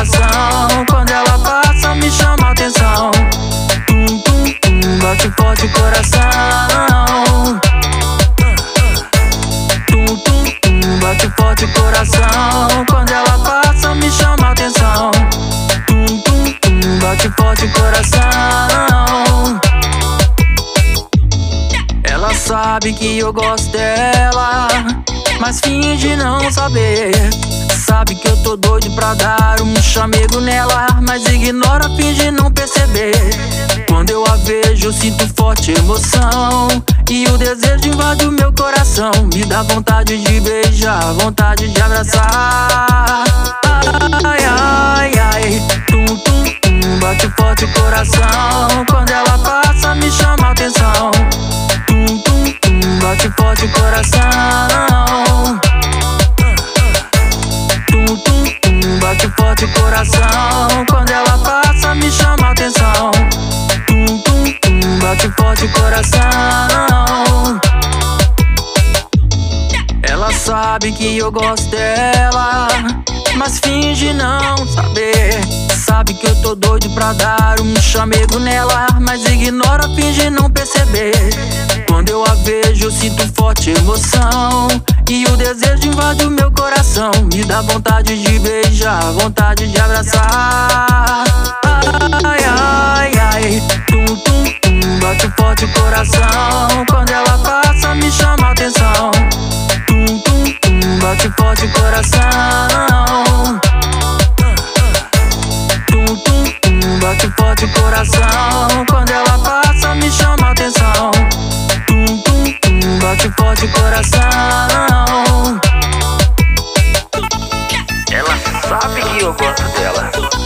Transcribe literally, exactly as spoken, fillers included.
coração. Quando ela passa, me chama a atenção. Tum, tum, tum, bate forte o coração. Tum, tum, tum, bate forte o coração. Quando ela passa, me chama a atenção. Tum, tum, tum, bate forte o coração. Ela sabe que eu gosto dela, mas finge não saber. Sabe que eu tô doido pra dar um chamego nela, mas ignora, finge não perceber. Quando eu a vejo, eu sinto forte emoção, e o desejo invade o meu coração. Me dá vontade de beijar, vontade de abraçar. Ai, ai, ai, tum, tum, tum, bate forte o coração. Quando ela passa, me chama a atenção. Tum, tum, tum, bate forte o coração. Tum, tum, tum, bate forte o coração. Quando ela passa, me chama a atenção. Tum, tum, tum, bate forte o coração. Ela sabe que eu gosto dela, mas finge não saber. Sabe que eu tô doido pra dar um chamego nela, mas ignora, finge não perceber. Quando eu a vejo, eu sinto forte emoção, e o desejo invade o meu coração. Me dá vontade de beijar, vontade de abraçar. Ai, ai, ai, tum, tum, tum, bate forte o coração. Quando ela passa, me chama a atenção. Tum, tum, tum, bate forte o coração. Tum, tum, tum, bate forte o coração. Quando ela passa, me chama a atenção. Tum, tum, tum, bate forte o coração. Ela sabe que eu gosto dela,